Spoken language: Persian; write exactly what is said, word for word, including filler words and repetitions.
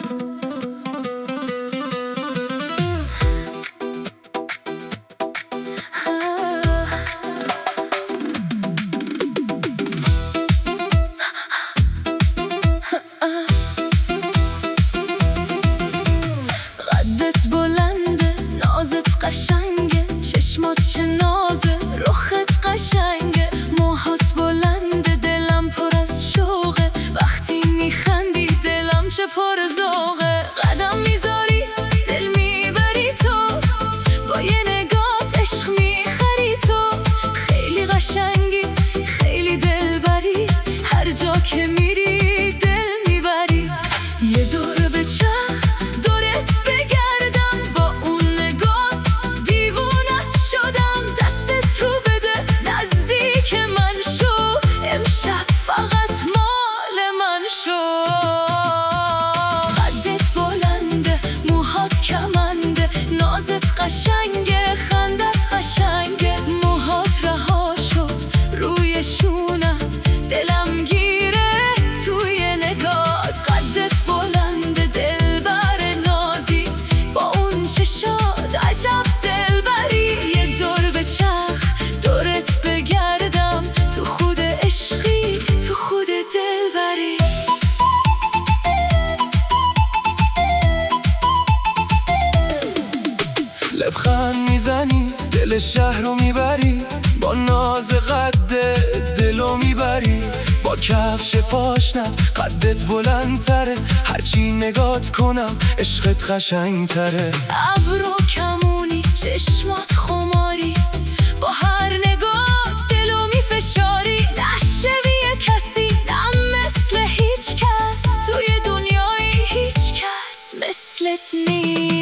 قدت بلنده، نازت قشنگه، چشمات چه نازه، رخت قشنگه. موهات بلنده، دلم پر از شوقه، وقتی میخندی دلم چه پر ذوقه. قدم میذاری دل میبری تو، با یه نگات عشق میخری تو. خیلی قشنگی، خیلی دلبری، هر جا که میری دل میبری. یه دور به چرخ دورت بگردم، با اون نگات دیوونت شدم. دستت رو بده نزدیک من شو، امشب فقط مال من شو. قدت بلنده، موهات کمنده، نازت قشنگه، خندت قشنگه. موهات رها شد روی شونت، دلم گیره توی نگات. قدت بلنده، دلبر نازی، با اون چشات عجب دلبری. یه دور به چرخ دورت بگردم، تو خود عشقی، تو خود دلبری. لبخند میزنی دل شهر رو میبری، با ناز قدت دلو میبری. با کفش پاشنت قدت بلندتره، هرچی نگات کنم عشقت قشنگتره. ابرو کمونی، چشمات خماری، با هر نگاه دلو میفشاری. نشوی کسی نه مثل هیچ کس، توی دنیای هیچ کس مثلت نیست.